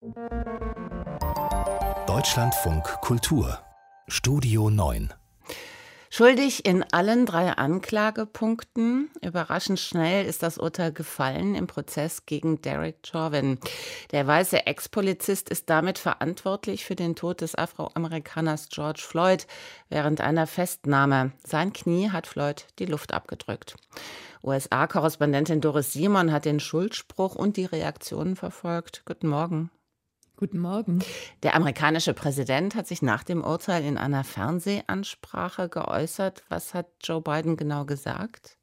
Deutschlandfunk Kultur Studio 9. Schuldig in allen 3 Anklagepunkten. Überraschend schnell ist das Urteil gefallen im Prozess gegen Derek Chauvin. Der weiße Ex-Polizist ist damit verantwortlich für den Tod des Afroamerikaners George Floyd während einer Festnahme. Sein Knie hat Floyd die Luft abgedrückt. USA-Korrespondentin Doris Simon hat den Schuldspruch und die Reaktionen verfolgt. Guten Morgen. Guten Morgen. Der amerikanische Präsident hat sich nach dem Urteil in einer Fernsehansprache geäußert. Was hat Joe Biden genau gesagt?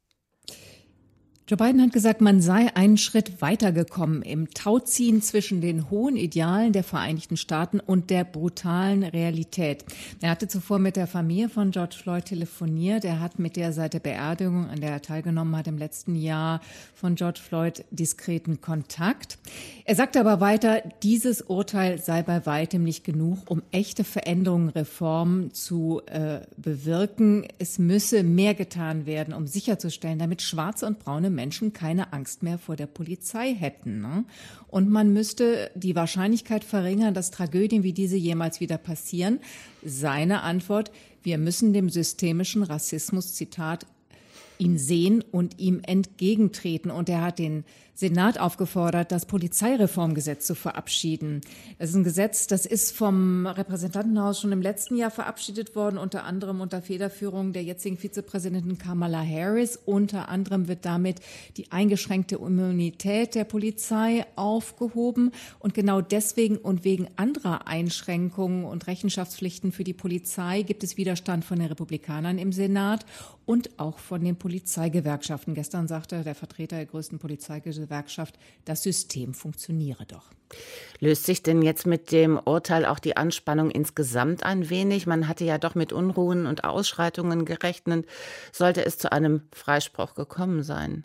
Joe Biden hat gesagt, man sei einen Schritt weitergekommen im Tauziehen zwischen den hohen Idealen der Vereinigten Staaten und der brutalen Realität. Er hatte zuvor mit der Familie von George Floyd telefoniert. Er hat mit der seit der Beerdigung, an der er teilgenommen hat im letzten Jahr von George Floyd, diskreten Kontakt. Er sagte aber weiter, dieses Urteil sei bei weitem nicht genug, um echte Veränderungen, Reformen zu bewirken. Es müsse mehr getan werden, um sicherzustellen, damit schwarze und braune Menschen keine Angst mehr vor der Polizei hätten. Ne? Und man müsste die Wahrscheinlichkeit verringern, dass Tragödien wie diese jemals wieder passieren. Seine Antwort: Wir müssen dem systemischen Rassismus, Zitat, ihn sehen und ihm entgegentreten. Und er hat den Senat aufgefordert, das Polizeireformgesetz zu verabschieden. Das ist ein Gesetz, das ist vom Repräsentantenhaus schon im letzten Jahr verabschiedet worden, unter anderem unter Federführung der jetzigen Vizepräsidentin Kamala Harris. Unter anderem wird damit die eingeschränkte Immunität der Polizei aufgehoben. Und genau deswegen und wegen anderer Einschränkungen und Rechenschaftspflichten für die Polizei gibt es Widerstand von den Republikanern im Senat und auch von den Polizeigewerkschaften. Gestern sagte der Vertreter der größten Polizeigewerkschaft, das System funktioniere doch. Löst sich denn jetzt mit dem Urteil auch die Anspannung insgesamt ein wenig? Man hatte ja doch mit Unruhen und Ausschreitungen gerechnet. Sollte es zu einem Freispruch gekommen sein?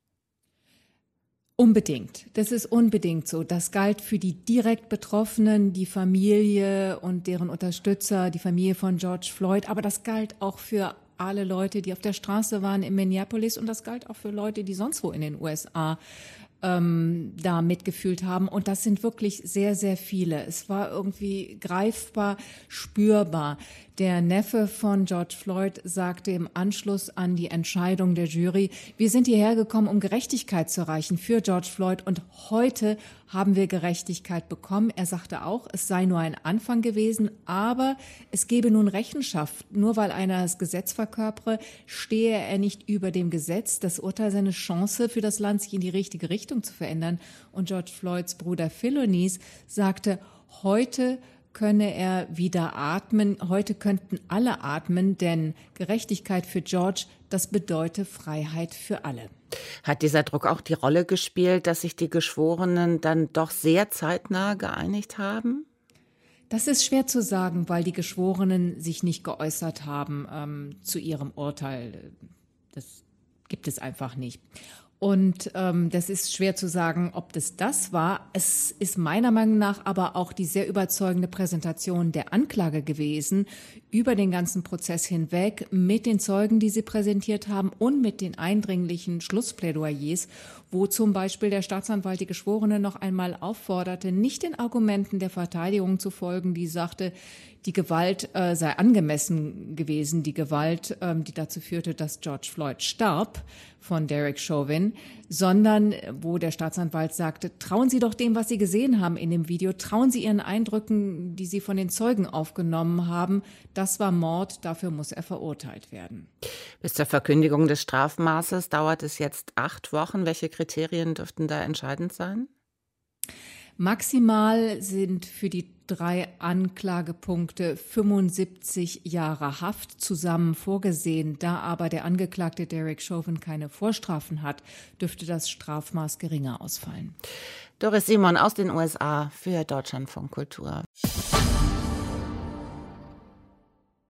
Unbedingt. Das ist unbedingt so. Das galt für die direkt Betroffenen, die Familie und deren Unterstützer, die Familie von George Floyd. Aber das galt auch für alle Leute, die auf der Straße waren in Minneapolis, und das galt auch für Leute, die sonst wo in den USA da mitgefühlt haben. Und das sind wirklich sehr, sehr viele. Es war irgendwie greifbar, spürbar. Der Neffe von George Floyd sagte im Anschluss an die Entscheidung der Jury: Wir sind hierher gekommen, um Gerechtigkeit zu erreichen für George Floyd, und heute haben wir Gerechtigkeit bekommen. Er sagte auch, es sei nur ein Anfang gewesen, aber es gebe nun Rechenschaft. Nur weil einer das Gesetz verkörpere, stehe er nicht über dem Gesetz. Das Urteil sei eine Chance für das Land, sich in die richtige Richtung zu verändern. Und George Floyds Bruder Philonis sagte, heute könne er wieder atmen. Heute könnten alle atmen, denn Gerechtigkeit für George, das bedeute Freiheit für alle. Hat dieser Druck auch die Rolle gespielt, dass sich die Geschworenen dann doch sehr zeitnah geeinigt haben? Das ist schwer zu sagen, weil die Geschworenen sich nicht geäußert haben zu ihrem Urteil. Das gibt es einfach nicht. Und das ist schwer zu sagen, ob das war. Es ist meiner Meinung nach aber auch die sehr überzeugende Präsentation der Anklage gewesen, über den ganzen Prozess hinweg, mit den Zeugen, die sie präsentiert haben, und mit den eindringlichen Schlussplädoyers, wo zum Beispiel der Staatsanwalt die Geschworenen noch einmal aufforderte, nicht den Argumenten der Verteidigung zu folgen, die sagte, die Gewalt sei angemessen gewesen, die Gewalt, die dazu führte, dass George Floyd starb, von Derek Chauvin, sondern wo der Staatsanwalt sagte, trauen Sie doch dem, was Sie gesehen haben in dem Video, trauen Sie Ihren Eindrücken, die Sie von den Zeugen aufgenommen haben. Das war Mord, dafür muss er verurteilt werden. Bis zur Verkündigung des Strafmaßes dauert es jetzt 8 Wochen. Welche Kriterien dürften da entscheidend sein? Maximal sind für die 3 Anklagepunkte 75 Jahre Haft zusammen vorgesehen. Da aber der Angeklagte Derek Chauvin keine Vorstrafen hat, dürfte das Strafmaß geringer ausfallen. Doris Simon aus den USA für Deutschlandfunk Kultur.